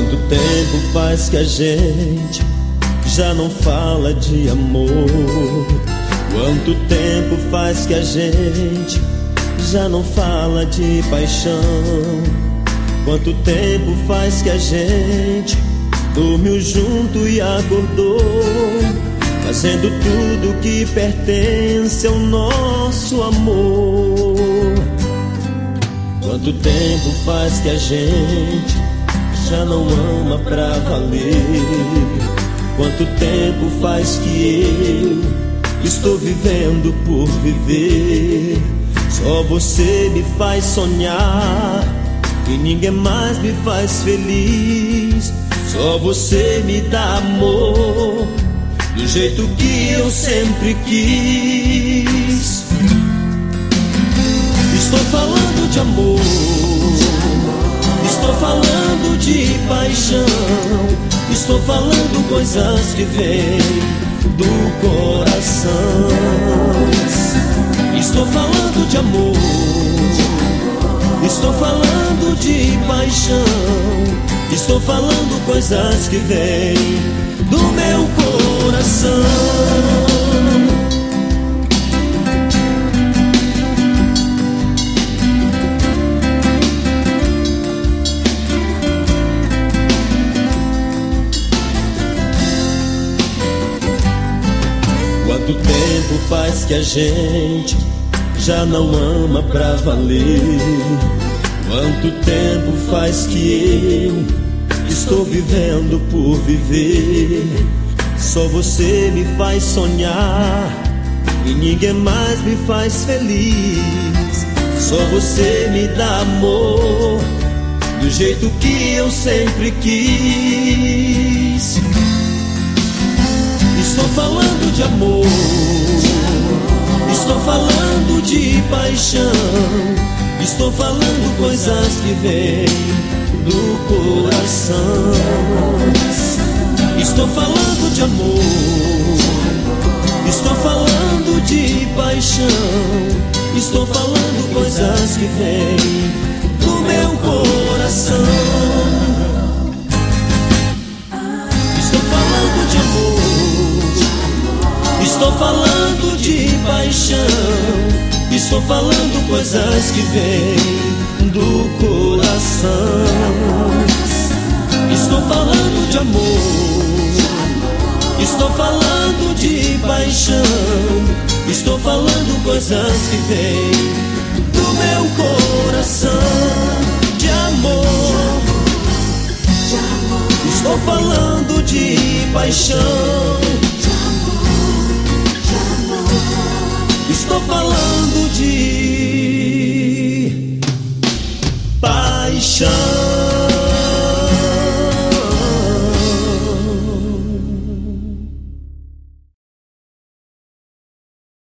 Quanto tempo faz que a gente já não fala de amor? Quanto tempo faz que a gente já não fala de paixão? Quanto tempo faz que a gente dormiu junto e acordou, fazendo tudo que pertence ao nosso amor? Quanto tempo faz que a gente já não ama pra valer? Quanto tempo faz que eu estou vivendo por viver? Só você me faz sonhar e ninguém mais me faz feliz. Só você me dá amor do jeito que eu sempre quis. Estou falando de amor, estou falando de paixão, estou falando coisas que vêm do coração. Estou falando de amor, estou falando de paixão, estou falando coisas que vêm do meu coração. Quanto tempo faz que a gente já não ama pra valer? Quanto tempo faz que eu estou vivendo por viver? Só você me faz sonhar e ninguém mais me faz feliz. Só você me dá amor do jeito que eu sempre quis. Estou falando de amor, estou falando de paixão, estou falando coisas que vêm do coração. Estou falando de amor, estou falando de paixão, estou falando coisas que vêm do meu coração. Estou falando de amor, estou falando de paixão, estou falando coisas que vêm do coração. Estou falando de amor, estou falando de paixão, estou falando coisas que vêm do meu coração. De amor, estou falando de paixão, estou falando de paixão.